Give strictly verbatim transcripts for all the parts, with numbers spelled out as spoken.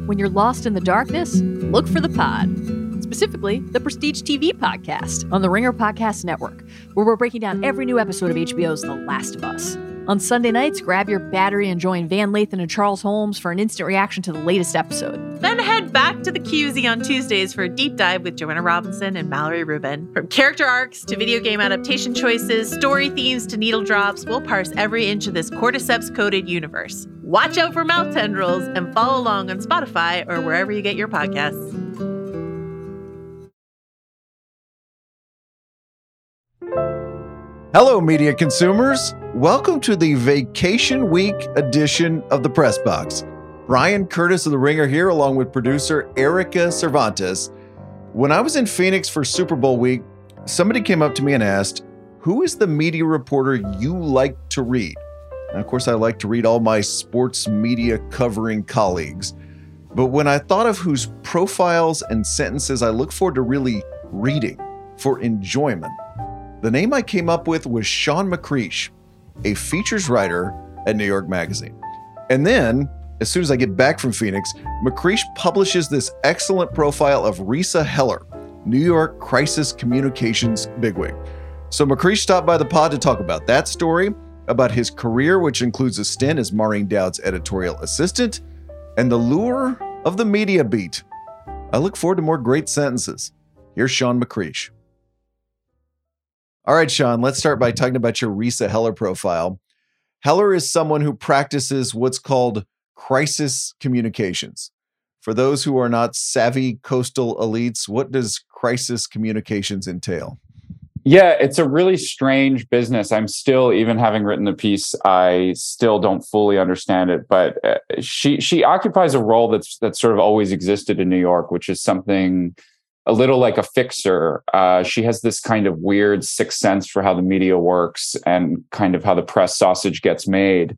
When you're lost in the darkness, look for the pod. Specifically, the Prestige T V podcast on the Ringer Podcast Network, where we're breaking down every new episode of H B O's The Last of Us. On Sunday nights, grab your battery and join Van Lathan and Charles Holmes for an instant reaction to the latest episode. Then head back to the Q Z on Tuesdays for a deep dive with Joanna Robinson and Mallory Rubin. From character arcs to video game adaptation choices, story themes to needle drops, we'll parse every inch of this cordyceps-coated universe. Watch out for mouth tendrils and follow along on Spotify or wherever you get your podcasts. Hello, media consumers. Welcome to the vacation week edition of the Press Box. Brian Curtis of The Ringer here, along with producer Erica Cervantes. When I was in Phoenix for Super Bowl week, somebody came up to me and asked, who is the media reporter you like to read? And of course, I like to read all my sports media covering colleagues. But when I thought of whose profiles and sentences I look forward to really reading for enjoyment, the name I came up with was Sean McCreesh, a features writer at New York Magazine. And then, as soon as I get back from Phoenix, McCreesh publishes this excellent profile of Risa Heller, New York crisis communications bigwig. So McCreesh stopped by the pod to talk about that story, about his career, which includes a stint as Maureen Dowd's editorial assistant, and the lure of the media beat. I look forward to more great sentences. Here's Sean McCreesh. All right, Sean, let's start by talking about your Risa Heller profile. Heller is someone who practices what's called crisis communications. For those who are not savvy coastal elites, what does crisis communications entail? Yeah, it's a really strange business. I'm still, even having written the piece, I still don't fully understand it. But uh, she she occupies a role that's that's sort of always existed in New York, which is something a little like a fixer. Uh, she has this kind of weird sixth sense for how the media works and kind of how the press sausage gets made.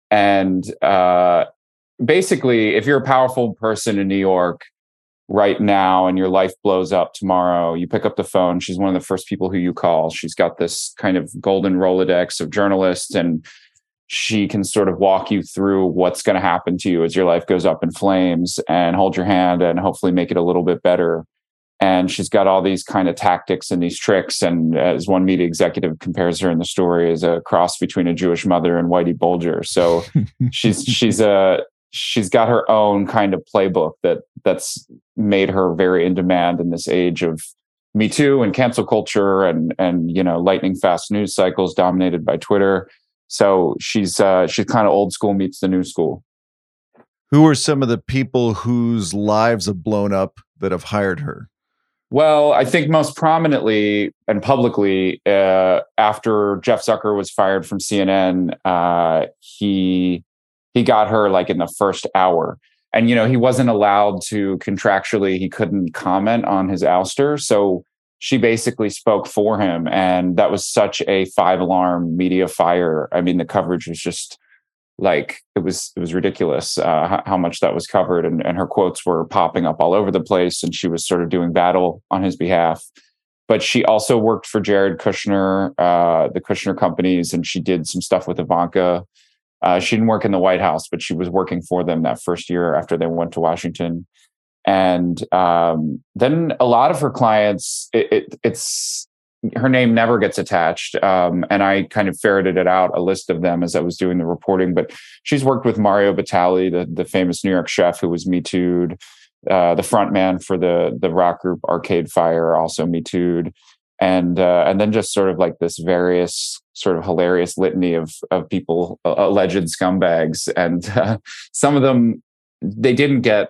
And uh, basically, if you're a powerful person in New York right now and your life blows up tomorrow, you pick up the phone. She's one of the first people who you call. She's got this kind of golden Rolodex of journalists, and she can sort of walk you through what's going to happen to you as your life goes up in flames and hold your hand and hopefully make it a little bit better. And she's got all these kind of tactics and these tricks. And as one media executive compares her in the story, as a cross between a Jewish mother and Whitey Bulger. So she's she's a she's got her own kind of playbook that that's made her very in demand in this age of Me Too and cancel culture and and you know lightning fast news cycles dominated by Twitter. So she's uh, she's kind of old school meets the new school. Who are some of the people whose lives have blown up that have hired her? Well, I think most prominently and publicly, uh, after Jeff Zucker was fired from C N N, uh, he he got her like in the first hour. And, you know, he wasn't allowed to contractually, he couldn't comment on his ouster. So she basically spoke for him. And that was such a five alarm media fire. I mean, the coverage was just like, it was it was ridiculous uh, how, how much that was covered. And, and her quotes were popping up all over the place. And she was sort of doing battle on his behalf. But she also worked for Jared Kushner, uh, the Kushner companies, and she did some stuff with Ivanka. Uh, she didn't work in the White House, but she was working for them that first year after they went to Washington. And um, then a lot of her clients, it, it, it's her name never gets attached. Um, and I kind of ferreted it out, a list of them as I was doing the reporting. But she's worked with Mario Batali, the, the famous New York chef who was Me Too'd, uh, the front man for the, the rock group Arcade Fire, also Me Too'd. And uh, and then just sort of like this various sort of hilarious litany of of people, uh, alleged scumbags. And uh, some of them, they didn't get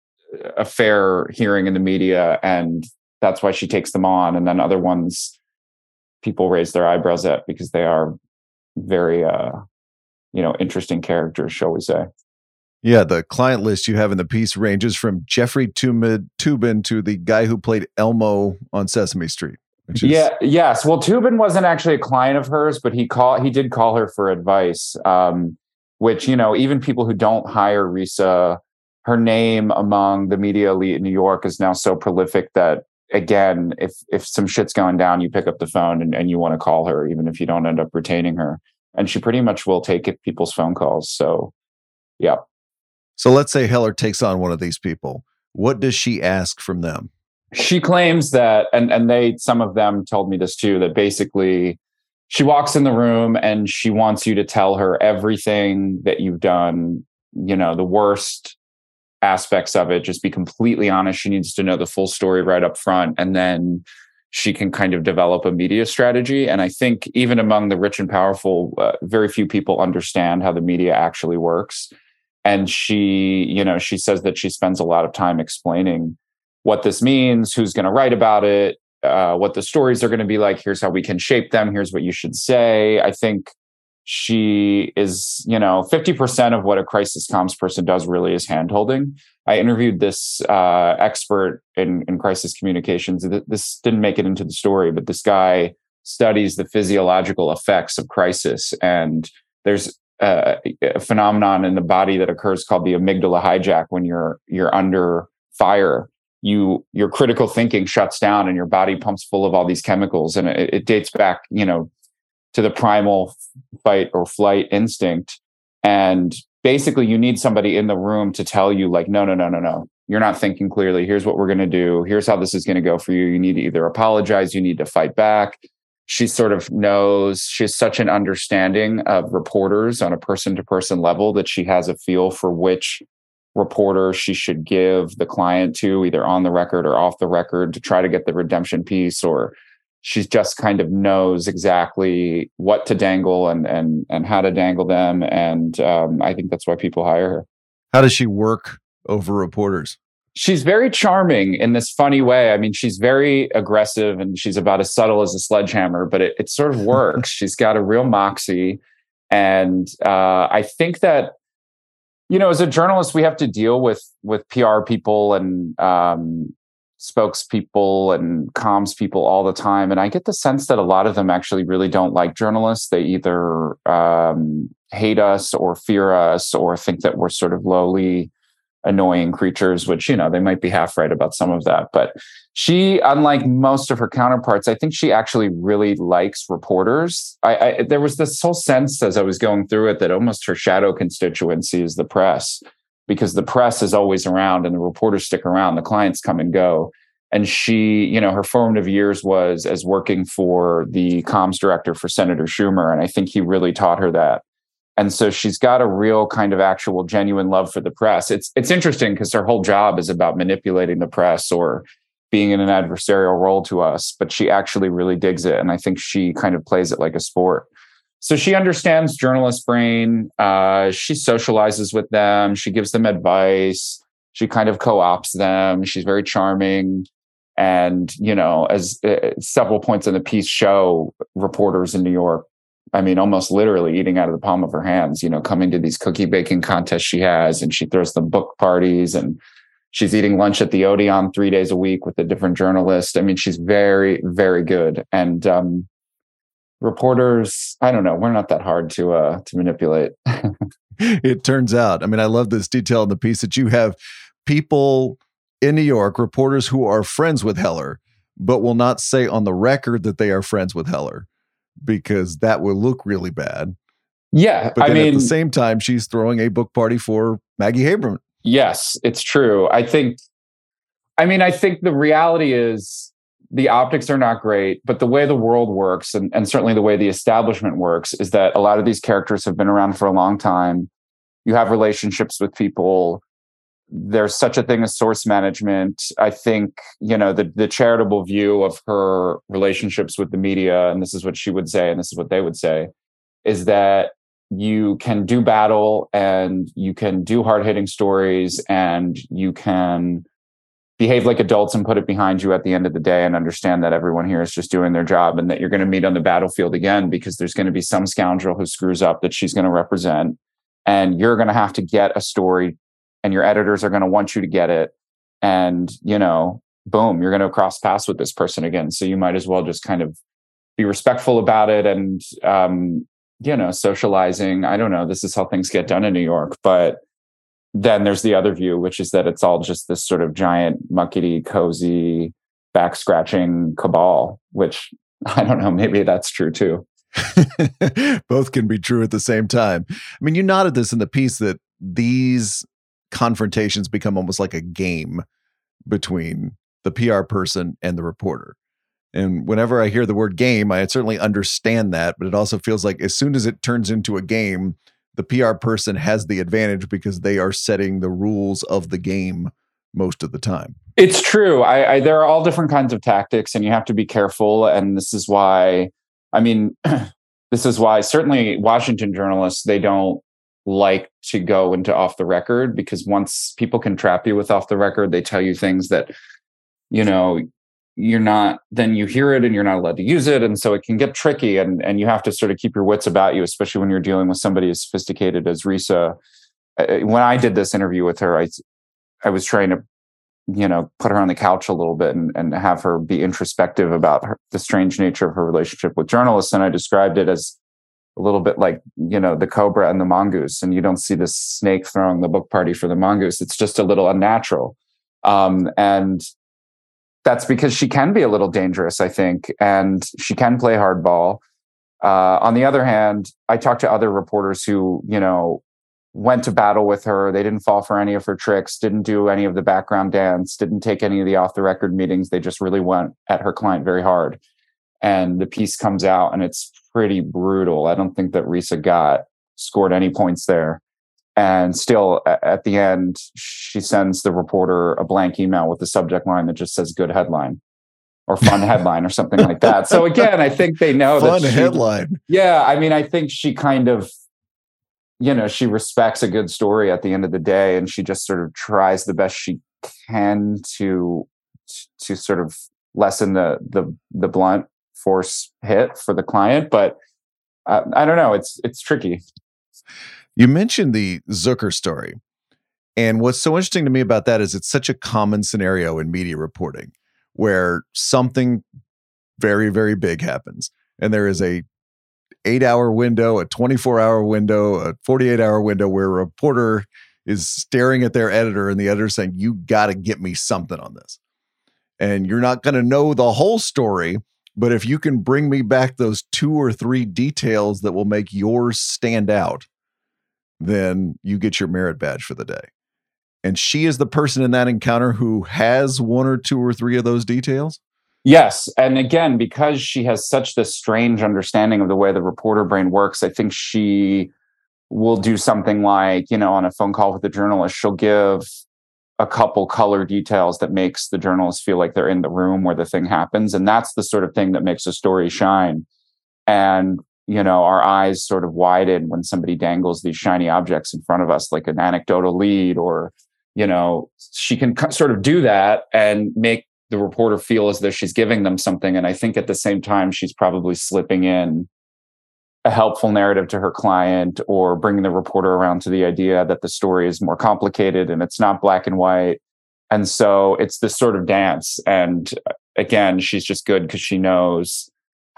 a fair hearing in the media, and that's why she takes them on. And then other ones, people raise their eyebrows at because they are very, uh, you know, interesting characters, shall we say. Yeah, the client list you have in the piece ranges from Jeffrey Toobin to the guy who played Elmo on Sesame Street. Is... Yeah. Yes. Well, Toobin wasn't actually a client of hers, but he call he did call her for advice. Um, which, you know, even people who don't hire Risa, her name among the media elite in New York is now so prolific that, again, if if some shit's going down, you pick up the phone and, and you want to call her, even if you don't end up retaining her. And she pretty much will take it, people's phone calls. So, yeah. So let's say Heller takes on one of these people. What does she ask from them? She claims that, and, and they, some of them told me this too, that basically she walks in the room and she wants you to tell her everything that you've done, you know, the worst aspects of it, just be completely honest. She needs to know the full story right up front. And then she can kind of develop a media strategy. And I think even among the rich and powerful, uh, very few people understand how the media actually works. And she, you know, she says that she spends a lot of time explaining what this means, who's going to write about it, uh, what the stories are going to be like. Here's how we can shape them. Here's what you should say. I think she is, you know, fifty percent of what a crisis comms person does really is handholding. I interviewed this uh, expert in, in crisis communications. This didn't make it into the story, but this guy studies the physiological effects of crisis. And there's uh, a phenomenon in the body that occurs called the amygdala hijack. When you're you're under fire, you your critical thinking shuts down and your body pumps full of all these chemicals. And it, it dates back, you know, to the primal fight or flight instinct. And basically you need somebody in the room to tell you like, no, no, no, no, no, you're not thinking clearly. Here's what we're going to do. Here's how this is going to go for you. You need to either apologize, you need to fight back. She sort of knows, she has such an understanding of reporters on a person to person level that she has a feel for which reporter she should give the client to, either on the record or off the record, to try to get the redemption piece, or she just kind of knows exactly what to dangle and and and how to dangle them. And um, I think that's why people hire her. How does she work over reporters? She's very charming in this funny way. I mean, she's very aggressive and she's about as subtle as a sledgehammer, but it, it sort of works. She's got a real moxie. And uh, I think that, you know, as a journalist, we have to deal with with P R people and um, spokespeople and comms people all the time. And I get the sense that a lot of them actually really don't like journalists. They either um, hate us or fear us or think that we're sort of lowly, annoying creatures, which, you know, they might be half right about some of that. But she, unlike most of her counterparts, I think she actually really likes reporters. I, I there was this whole sense as I was going through it that almost her shadow constituency is the press, because the press is always around and the reporters stick around, the clients come and go. And she, you know, her formative years was as working for the comms director for Senator Schumer. And I think he really taught her that. And so she's got a real kind of actual genuine love for the press. It's it's interesting because her whole job is about manipulating the press or being in an adversarial role to us, but she actually really digs it. And I think she kind of plays it like a sport. So she understands journalist brain. Uh, she socializes with them. She gives them advice. She kind of co-ops them. She's very charming. And, you know, as uh, several points in the piece show, reporters in New York, I mean, almost literally eating out of the palm of her hands, you know, coming to these cookie baking contests she has, and she throws them book parties, and she's eating lunch at the Odeon three days a week with a different journalist. I mean, she's very, very good. And um, reporters, I don't know, we're not that hard to uh, to manipulate. It turns out. I mean, I love this detail in the piece that you have people in New York, reporters who are friends with Heller, but will not say on the record that they are friends with Heller, because that will look really bad. Yeah. But then I mean, at the same time, she's throwing a book party for Maggie Haberman. Yes, it's true. I think, I mean, I think the reality is the optics are not great, but the way the world works, and, and certainly the way the establishment works, is that a lot of these characters have been around for a long time. You have relationships with people. There's such a thing as source management. I think, you know, the, the charitable view of her relationships with the media, and this is what she would say, and this is what they would say, is that you can do battle and you can do hard-hitting stories and you can behave like adults and put it behind you at the end of the day and understand that everyone here is just doing their job and that you're going to meet on the battlefield again because there's going to be some scoundrel who screws up that she's going to represent, and you're going to have to get a story and your editors are going to want you to get it. And, you know, boom, you're going to cross paths with this person again. So you might as well just kind of be respectful about it and, um, you know, socializing. I don't know. This is how things get done in New York. But then there's the other view, which is that it's all just this sort of giant, muckety, cozy, back scratching cabal, which I don't know. Maybe that's true too. Both can be true at the same time. I mean, you noted this in the piece that these confrontations become almost like a game between the P R person and the reporter. And whenever I hear the word game, I certainly understand that, but it also feels like as soon as it turns into a game, the P R person has the advantage because they are setting the rules of the game most of the time. It's true. I, I there are all different kinds of tactics, and you have to be careful. And this is why, I mean, this is why certainly Washington journalists, they don't like to go into off the record, because once people can trap you with off the record, they tell you things that, you know, you're not, then you hear it and you're not allowed to use it. And so it can get tricky, and, and you have to sort of keep your wits about you, especially when you're dealing with somebody as sophisticated as Risa. When I did this interview with her, I, I was trying to, you know, put her on the couch a little bit and, and have her be introspective about her, the strange nature of her relationship with journalists. And I described it as a little bit like, you know, the cobra and the mongoose, and you don't see the snake throwing the book party for the mongoose. It's just a little unnatural. Um, and that's because she can be a little dangerous, I think, and she can play hardball. Uh, on the other hand, I talked to other reporters who, you know, went to battle with her. They didn't fall for any of her tricks, didn't do any of the background dance, didn't take any of the off-the-record meetings. They just really went at her client very hard. And the piece comes out, and it's pretty brutal. I don't think that Risa got scored any points there. And still, at the end, she sends the reporter a blank email with the subject line that just says "good headline" or "fun headline" or something like that. So again, I think they know fun that she, headline. Yeah, I mean, I think she kind of, you know, she respects a good story at the end of the day, and she just sort of tries the best she can to to sort of lessen the the the blunt force hit for the client. But uh, I don't know. It's it's tricky. You mentioned the Zucker story. And what's so interesting to me about that is it's such a common scenario in media reporting where something very, very big happens. And there is a eight hour window, a twenty-four hour window, a forty-eight hour window where a reporter is staring at their editor and the editor saying, you got to get me something on this. And you're not going to know the whole story, but if you can bring me back those two or three details that will make yours stand out, then you get your merit badge for the day. And she is the person in that encounter who has one or two or three of those details. Yes. And again, because she has such this strange understanding of the way the reporter brain works, I think she will do something like, you know, on a phone call with the journalist, she'll give a couple color details that makes the journalist feel like they're in the room where the thing happens. And that's the sort of thing that makes a story shine. And you know, our eyes sort of widen when somebody dangles these shiny objects in front of us, like an anecdotal lead, or, you know, she can sort of do that and make the reporter feel as though she's giving them something. And I think at the same time, she's probably slipping in a helpful narrative to her client, or bringing the reporter around to the idea that the story is more complicated and it's not black and white. And so it's this sort of dance. And again, she's just good because she knows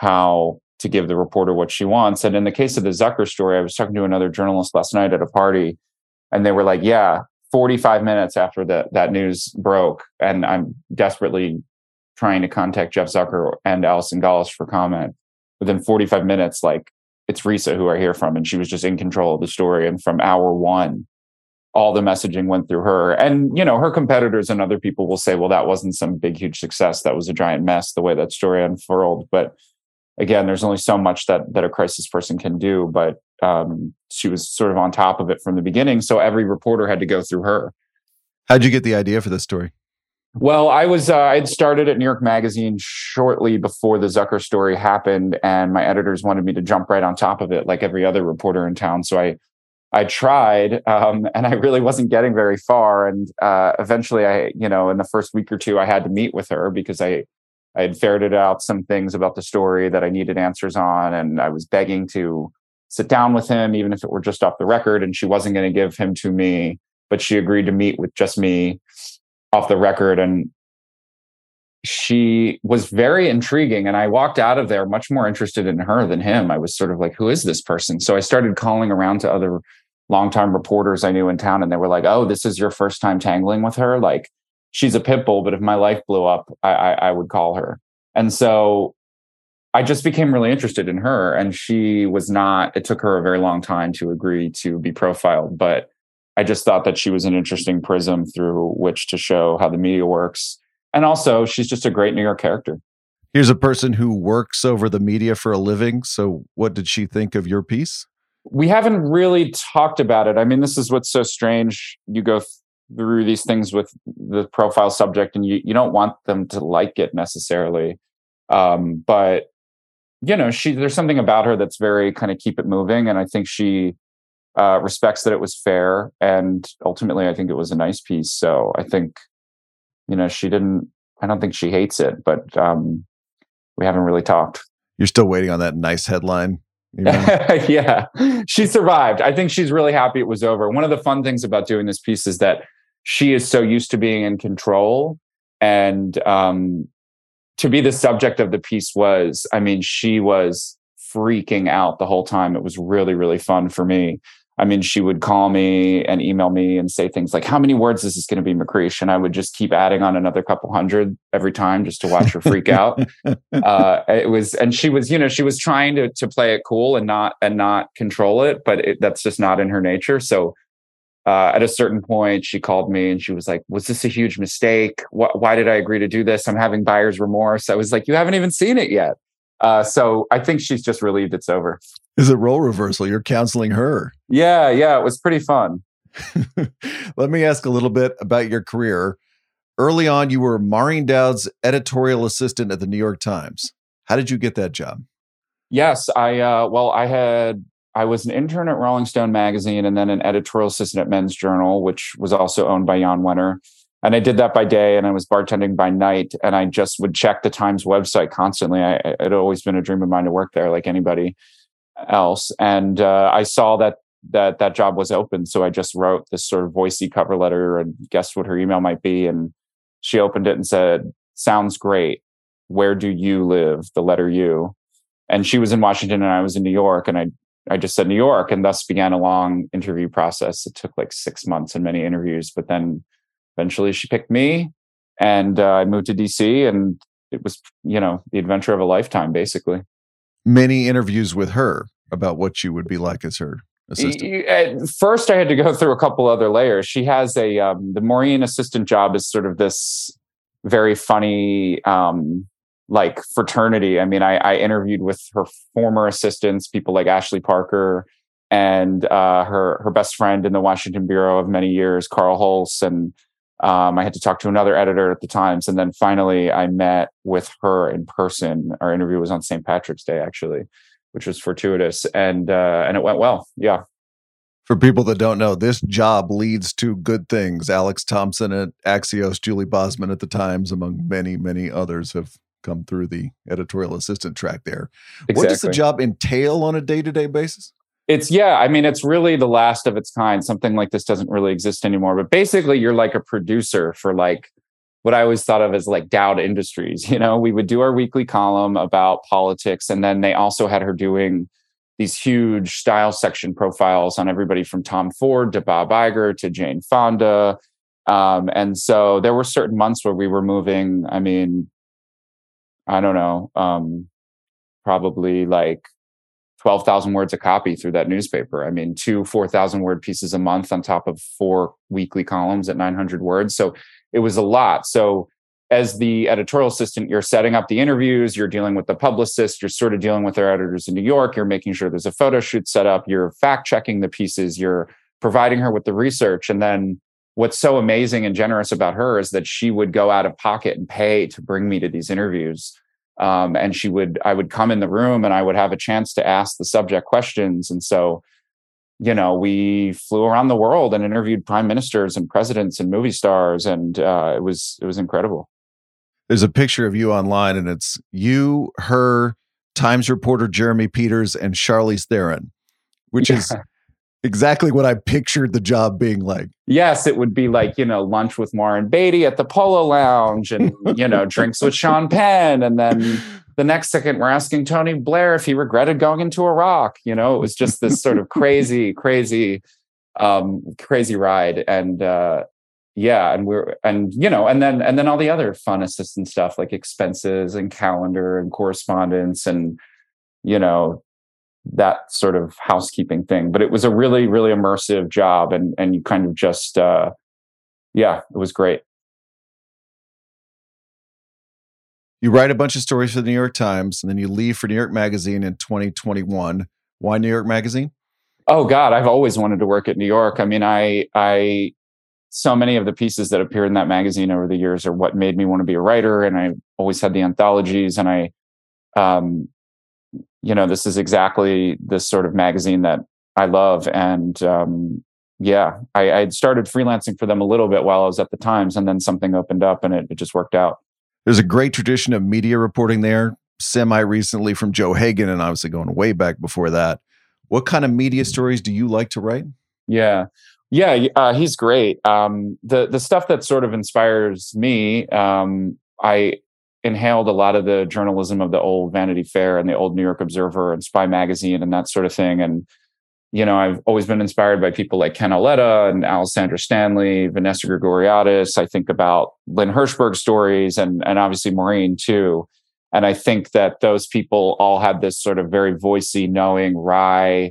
how to give the reporter what she wants. And in the case of the Zucker story, I was talking to another journalist last night at a party, and they were like, yeah, forty-five minutes after that, that news broke, and I'm desperately trying to contact Jeff Zucker and Alison Gaulish for comment. Within forty-five minutes, like, it's Risa who I hear from, and she was just in control of the story. And from hour one, all the messaging went through her. And, you know, her competitors and other people will say, well, that wasn't some big, huge success. That was a giant mess, the way that story unfurled. But again, there's only so much that that a crisis person can do, but um, she was sort of on top of it from the beginning. So every reporter had to go through her. How'd you get the idea for this story? Well, I was uh, I'd started at New York Magazine shortly before the Zucker story happened, and my editors wanted me to jump right on top of it, like every other reporter in town. So I I tried, um, and I really wasn't getting very far. And uh, eventually, I you know, in the first week or two, I had to meet with her because I. I had ferreted out some things about the story that I needed answers on, and I was begging to sit down with him, even if it were just off the record, and she wasn't going to give him to me, but she agreed to meet with just me off the record. And she was very intriguing, and I walked out of there much more interested in her than him. I was sort of like, who is this person? So I started calling around to other longtime reporters I knew in town, and they were like, oh, this is your first time tangling with her? Like, she's a pit bull, but if my life blew up, I, I, I would call her. And so I just became really interested in her, and she was not, it took her a very long time to agree to be profiled, but I just thought that she was an interesting prism through which to show how the media works. And also, she's just a great New York character. Here's a person who works over the media for a living. So what did she think of your piece? We haven't really talked about it. I mean, this is what's so strange. You go th- through these things with the profile subject and you, you don't want them to like it necessarily. Um, but, you know, she there's something about her that's very kind of keep it moving. And I think she uh, respects that it was fair. And ultimately, I think it was a nice piece. So I think, you know, she didn't, I don't think she hates it, but um, we haven't really talked. You're still waiting on that nice headline. You know? Yeah, she survived. I think she's really happy it was over. One of the fun things about doing this piece is that she is so used to being in control. And um, to be the subject of the piece was, I mean, she was freaking out the whole time. It was really, really fun for me. I mean, she would call me and email me and say things like, how many words is this going to be, McCreesh? And I would just keep adding on another couple hundred every time just to watch her freak out. Uh, it was, and she was, you know, she was trying to to play it cool and not, and not control it, but it, that's just not in her nature. So uh, at a certain point, she called me and she was like, was this a huge mistake? Wh- why did I agree to do this? I'm having buyer's remorse. I was like, you haven't even seen it yet. Uh, so I think she's just relieved it's over. Is it role reversal? You're counseling her. Yeah, yeah, it was pretty fun. Let me ask a little bit about your career. Early on, you were Maureen Dowd's editorial assistant at the New York Times. How did you get that job? Yes, I uh, well, I had I was an intern at Rolling Stone magazine and then an editorial assistant at Men's Journal, which was also owned by Jan Wenner. And I did that by day, and I was bartending by night. And I just would check the Times website constantly. I, it had always been a dream of mine to work there, like anybody else. And uh, I saw that that that job was open, so I just wrote this sort of voicey cover letter and guessed what her email might be. And she opened it and said, "Sounds great. Where do you live?" The letter U. And she was in Washington, and I was in New York, and I I just said New York, and thus began a long interview process. It took like six months and many interviews, but then eventually she picked me, and uh, I moved to D C, and it was, you know, the adventure of a lifetime, basically. Many interviews with her about what you would be like as her assistant. At first, I had to go through a couple other layers. She has a, um, the Maureen assistant job is sort of this very funny, um, like fraternity. I mean, I, I interviewed with her former assistants, people like Ashley Parker, and uh, her her best friend in the Washington bureau of many years, Carl Holz, and um, I had to talk to another editor at the Times, and then finally I met with her in person. Our interview was on Saint Patrick's Day, actually, which was fortuitous, and uh, and it went well. Yeah. For people that don't know, this job leads to good things. Alex Thompson at Axios, Julie Bosman at the Times, among many, many others, have come through the editorial assistant track there. Exactly. What does the job entail on a day-to-day basis? It's, yeah, I mean, it's really the last of its kind. Something like this doesn't really exist anymore. But basically, you're like a producer for like what I always thought of as like Dowd Industries. You know, we would do our weekly column about politics. And then they also had her doing these huge style section profiles on everybody from Tom Ford to Bob Iger to Jane Fonda. Um, and so there were certain months where we were moving, I mean, I don't know, um, probably like twelve thousand words a copy through that newspaper. I mean, two four thousand word pieces a month on top of four weekly columns at nine hundred words. So it was a lot. So as the editorial assistant, you're setting up the interviews, you're dealing with the publicist, you're sort of dealing with their editors in New York, you're making sure there's a photo shoot set up, you're fact checking the pieces, you're providing her with the research. And then what's so amazing and generous about her is that she would go out of pocket and pay to bring me to these interviews. Um, and she would, I would come in the room and I would have a chance to ask the subject questions. And so, you know, we flew around the world and interviewed prime ministers and presidents and movie stars. And uh, it was, it was incredible. There's a picture of you online, and it's you, her, Times reporter Jeremy Peters, and Charlize Theron, which yeah. is exactly what I pictured the job being like. Yes, it would be like, you know, lunch with Warren Beatty at the Polo Lounge and, you know, drinks with Sean Penn. And then the next second, we're asking Tony Blair if he regretted going into Iraq. You know, it was just this sort of crazy, crazy, um, crazy ride. And, uh, yeah, and we're, and, you know, and then, and then all the other fun assistant stuff like expenses and calendar and correspondence and, you know, that sort of housekeeping thing. But it was a really, really immersive job. And, and you kind of just, uh, yeah, it was great. You write a bunch of stories for the New York Times, and then you leave for New York Magazine in twenty twenty-one. Why New York Magazine? Oh God, I've always wanted to work at New York. I mean, I, I, so many of the pieces that appeared in that magazine over the years are what made me want to be a writer. And I always had the anthologies, and I, um, you know, this is exactly this sort of magazine that I love. And, um, yeah, I, I had started freelancing for them a little bit while I was at the Times, and then something opened up and it, it just worked out. There's a great tradition of media reporting there, semi-recently from Joe Hagan, and obviously going way back before that. What kind of media stories do you like to write? Yeah, yeah, uh, he's great. Um, the the stuff that sort of inspires me, um, I inhaled a lot of the journalism of the old Vanity Fair and the old New York Observer and Spy Magazine and that sort of thing. And you know, I've always been inspired by people like Ken Auletta and Alessandra Stanley, Vanessa Grigoriadis. I think about Lynn Hirschberg stories and, and obviously Maureen too. And I think that those people all had this sort of very voicey, knowing, wry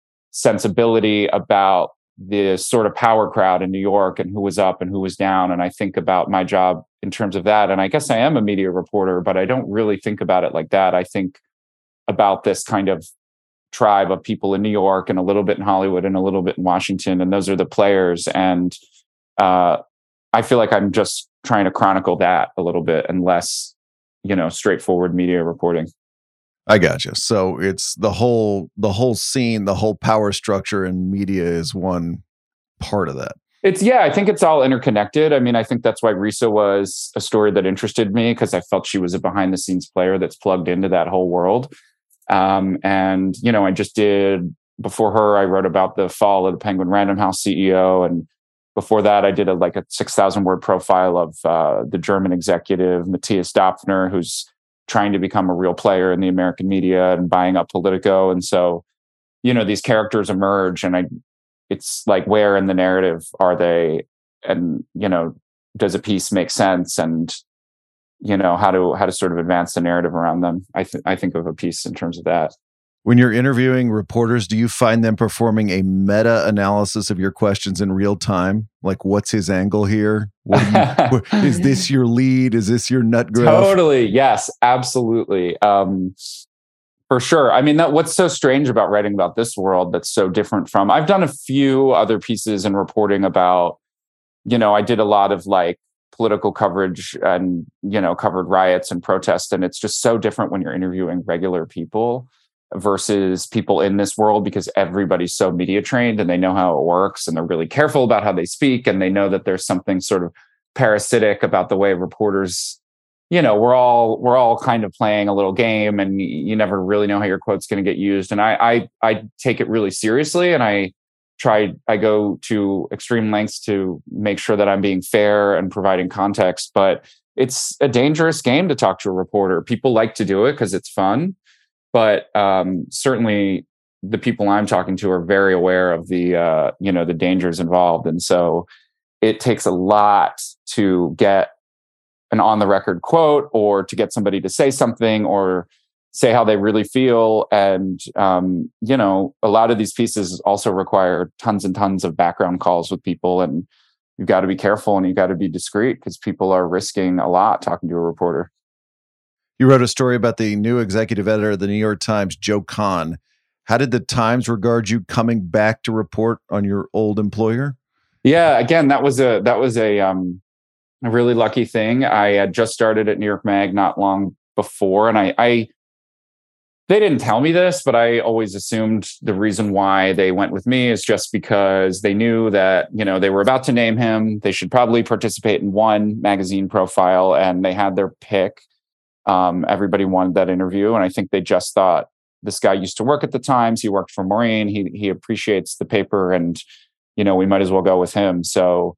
sensibility about the sort of power crowd in New York and who was up and who was down. And I think about my job in terms of that. And I guess I am a media reporter, but I don't really think about it like that. I think about this kind of tribe of people in New York and a little bit in Hollywood and a little bit in Washington. And those are the players. And uh, I feel like I'm just trying to chronicle that a little bit and less, you know, straightforward media reporting. I gotcha. So it's the whole, the whole scene, the whole power structure in media is one part of that. It's, yeah, I think it's all interconnected. I mean, I think that's why Risa was a story that interested me, because I felt she was a behind the scenes player that's plugged into that whole world. Um, and, you know, I just did, before her, I wrote about the fall of the Penguin Random House C E O. And before that, I did a, like a six thousand word profile of uh, the German executive, Matthias Döpfner, who's trying to become a real player in the American media and buying up Politico. And so, you know, these characters emerge, and I, it's like, where in the narrative are they? And, you know, does a piece make sense? And, you know, how to how to sort of advance the narrative around them. I th- I think of a piece in terms of that. When you're interviewing reporters, do you find them performing a meta-analysis of your questions in real time? Like, what's his angle here? What you, is this your lead? Is this your nut graph? Totally. Yes, absolutely. Um, for sure. I mean, that what's so strange about writing about this world that's so different from, I've done a few other pieces in reporting about, you know, I did a lot of like political coverage and, you know, covered riots and protests. And it's just so different when you're interviewing regular people versus people in this world, because everybody's so media trained and they know how it works, and they're really careful about how they speak. And they know that there's something sort of parasitic about the way reporters, you know, we're all, we're all kind of playing a little game, and you never really know how your quote's going to get used. And I, I, I take it really seriously. And I try, I go to extreme lengths to make sure that I'm being fair and providing context, but it's a dangerous game to talk to a reporter. People like to do it because it's fun. But um, certainly the people I'm talking to are very aware of the, uh, you know, the dangers involved. And so it takes a lot to get an on the record quote, or to get somebody to say something or say how they really feel. And, um, you know, a lot of these pieces also require tons and tons of background calls with people. And you've got to be careful and you've got to be discreet, because people are risking a lot talking to a reporter. You wrote a story about the new executive editor of the New York Times, Joe Kahn. How did the Times regard you coming back to report on your old employer? Yeah, again, that was a that was a um, a really lucky thing. I had just started at New York Mag not long before, and I, I they didn't tell me this, but I always assumed the reason why they went with me is just because they knew that, you know, they were about to name him. They should probably participate in one magazine profile, and they had their pick. Um, everybody wanted that interview. And I think they just thought, this guy used to work at the Times. He worked for Maureen. He he appreciates the paper, and, you know, we might as well go with him. So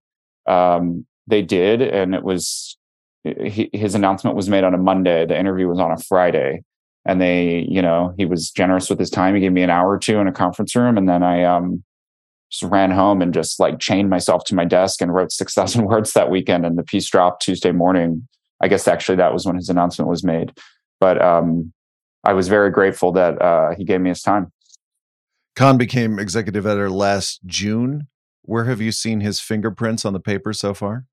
um, they did. And it was, he, his announcement was made on a Monday. The interview was on a Friday. And they, you know, he was generous with his time. He gave me an hour or two in a conference room. And then I um, just ran home and just like chained myself to my desk and wrote six thousand words that weekend. And the piece dropped Tuesday morning. I guess actually that was when his announcement was made. But um, I was very grateful that uh, he gave me his time. Khan became executive editor last June. Where have you seen his fingerprints on the paper so far?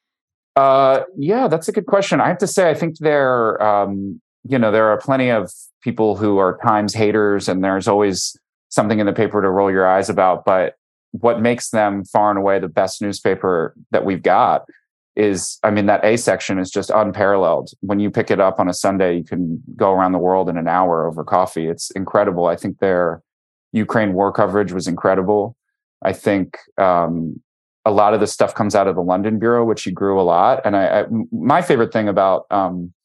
Uh, yeah, that's a good question. I have to say, I think there, um, you know, there are plenty of people who are Times haters, and there's always something in the paper to roll your eyes about. But what makes them far and away the best newspaper that we've got is, I mean, that A section is just unparalleled. When you pick it up on a Sunday, you can go around the world in an hour over coffee. It's incredible. I think their Ukraine war coverage was incredible. I think um, a lot of the stuff comes out of the London bureau, which he grew a lot. And I, I my favorite thing about um,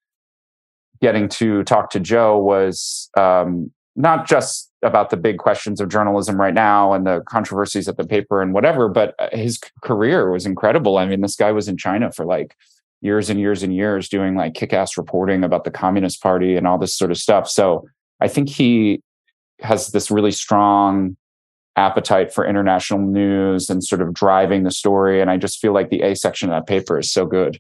getting to talk to Joe was um, not just about the big questions of journalism right now and the controversies at the paper and whatever, but his career was incredible. I mean, this guy was in China for like years and years and years doing like kick-ass reporting about the Communist Party and all this sort of stuff. So I think he has this really strong appetite for international news and sort of driving the story. And I just feel like the A section of that paper is so good.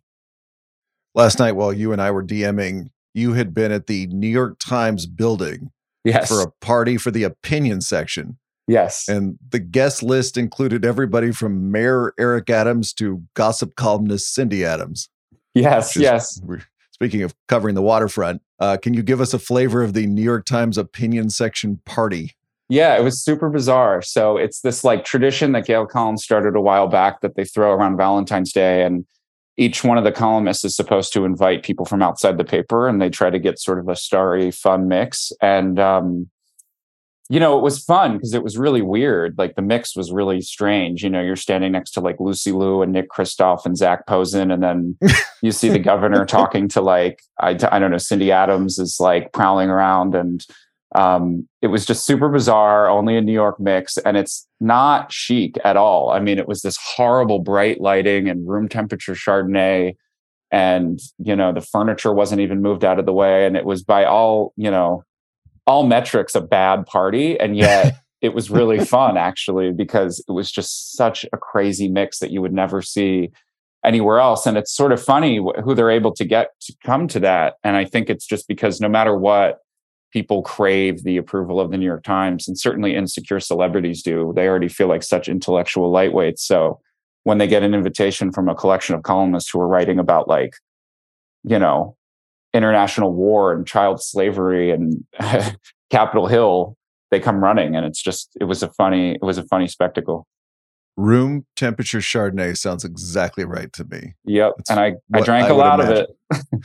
Last night, while you and I were DMing, you had been at the New York Times building yes. for a party for the opinion section. Yes. And the guest list included everybody from Mayor Eric Adams to gossip columnist Cindy Adams. Yes, is, yes. Speaking of covering the waterfront, uh, can you give us a flavor of the New York Times opinion section party? Yeah, it was super bizarre. So it's this like tradition that Gail Collins started a while back that they throw around Valentine's Day. And each one of the columnists is supposed to invite people from outside the paper, and they try to get sort of a starry, fun mix. And, um, you know, it was fun because it was really weird. Like the mix was really strange. You know, you're standing next to like Lucy Liu and Nick Kristof and Zach Posen. And then you see the governor talking to like, I, I don't know, Cindy Adams is like prowling around, and Um, it was just super bizarre, only a New York mix, and it's not chic at all. I mean, it was this horrible bright lighting and room temperature Chardonnay, and, you know, the furniture wasn't even moved out of the way. And it was by all, you know, all metrics a bad party. And yet it was really fun, actually, because it was just such a crazy mix that you would never see anywhere else. And it's sort of funny who they're able to get to come to that. And I think it's just because no matter what, people crave the approval of the New York Times, and certainly insecure celebrities do. They already feel like such intellectual lightweights. So when they get an invitation from a collection of columnists who are writing about like, you know, international war and child slavery and Capitol Hill, they come running. And it's just, it was a funny, it was a funny spectacle. Room temperature Chardonnay sounds exactly right to me. Yep. That's and I, I drank I a lot imagine. of it.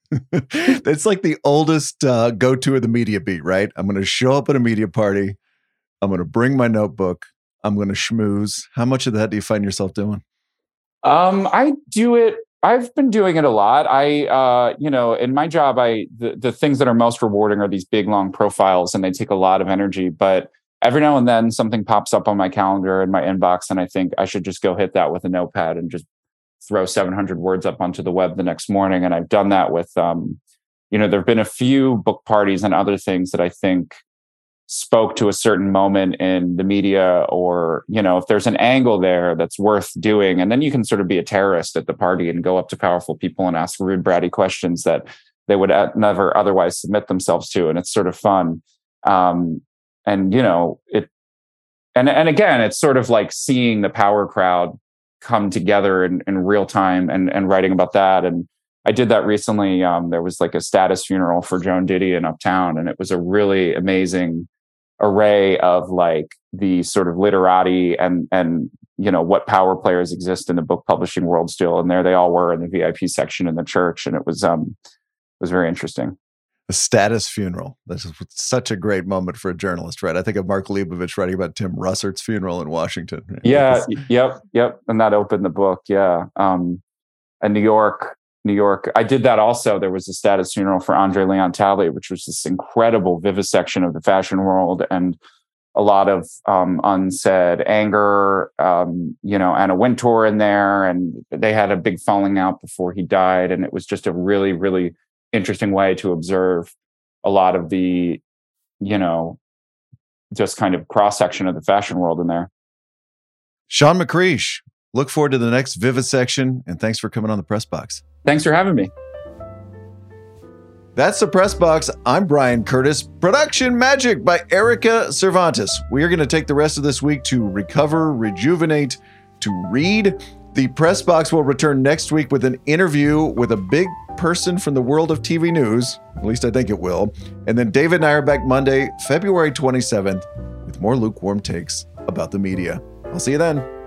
It's like the oldest uh, go-to of the media beat, right? I'm going to show up at a media party. I'm going to bring my notebook. I'm going to schmooze. How much of that do you find yourself doing? Um, I do it. I've been doing it a lot. I, uh, you know, in my job, I the, the things that are most rewarding are these big, long profiles, and they take a lot of energy. But every now and then something pops up on my calendar in my inbox, and I think I should just go hit that with a notepad and just throw seven hundred words up onto the web the next morning. And I've done that with, um, you know, there've been a few book parties and other things that I think spoke to a certain moment in the media, or, you know, if there's an angle there that's worth doing, and then you can sort of be a terrorist at the party and go up to powerful people and ask rude, bratty questions that they would never otherwise submit themselves to. And it's sort of fun. Um, and, you know, it, and, and again, it's sort of like seeing the power crowd come together in, in real time and, and writing about that. And I did that recently. Um, there was like a status funeral for Joan Didion Uptown, and it was a really amazing array of like the sort of literati and, and, you know, what power players exist in the book publishing world still. And there they all were in the V I P section in the church. And it was, um, it was very interesting. The status funeral. That's such a great moment for a journalist, right? I think of Mark Leibovich writing about Tim Russert's funeral in Washington. Right? Yeah. Yep. Yep. And that opened the book. Yeah. Um, and New York, New York. I did that also. There was a status funeral for Andre Leon Talley, which was this incredible vivisection of the fashion world and a lot of um, unsaid anger. Um, you know, Anna Wintour in there, and they had a big falling out before he died. And it was just a really, really interesting way to observe a lot of the, you know, just kind of cross section of the fashion world in there. Sean McCreesh, look forward to the next vivisection, and thanks for coming on the Press Box. Thanks for having me. That's the Press Box. I'm Brian Curtis. Production magic by Erica Cervantes. We are going to take the rest of this week to recover, rejuvenate, to read. The Press Box will return next week with an interview with a big person from the world of T V news. At least I think it will. And then David and I are back Monday, February twenty-seventh, with more lukewarm takes about the media. I'll see you then.